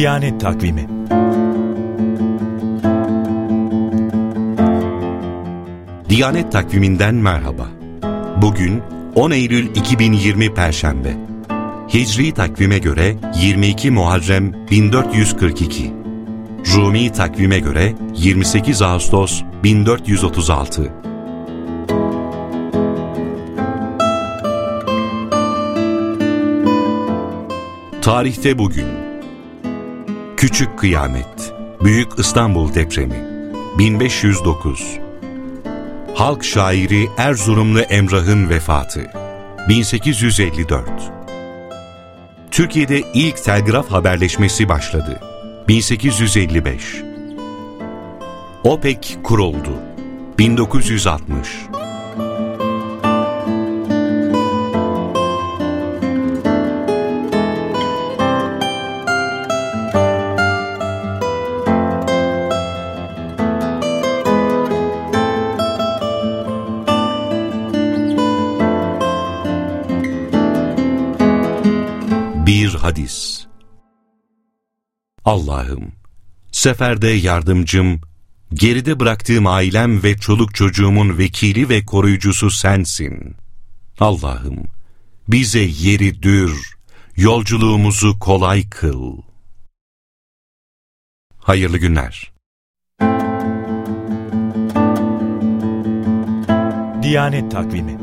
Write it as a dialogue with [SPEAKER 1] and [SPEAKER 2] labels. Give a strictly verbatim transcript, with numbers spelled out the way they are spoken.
[SPEAKER 1] Diyanet Takvimi.
[SPEAKER 2] Diyanet Takviminden merhaba. Bugün on Eylül iki bin yirmi Perşembe. Hicri takvime göre yirmi iki Muharrem bin dört yüz kırk iki. Rumi takvime göre yirmi sekiz Ağustos bin dört yüz otuz altı. Tarihte bugün: Küçük Kıyamet, Büyük İstanbul Depremi, bin beş yüz dokuz. Halk şairi Erzurumlu Emrah'ın vefatı, bin sekiz yüz elli dört. Türkiye'de ilk telgraf haberleşmesi başladı, bin sekiz yüz elli beş. OPEC kuruldu, bin dokuz yüz altmış. Bir hadis. Allah'ım, seferde yardımcım, geride bıraktığım ailem ve çoluk çocuğumun vekili ve koruyucusu sensin. Allah'ım, bize yeri dür, yolculuğumuzu kolay kıl. Hayırlı günler.
[SPEAKER 1] Diyanet Takvimi.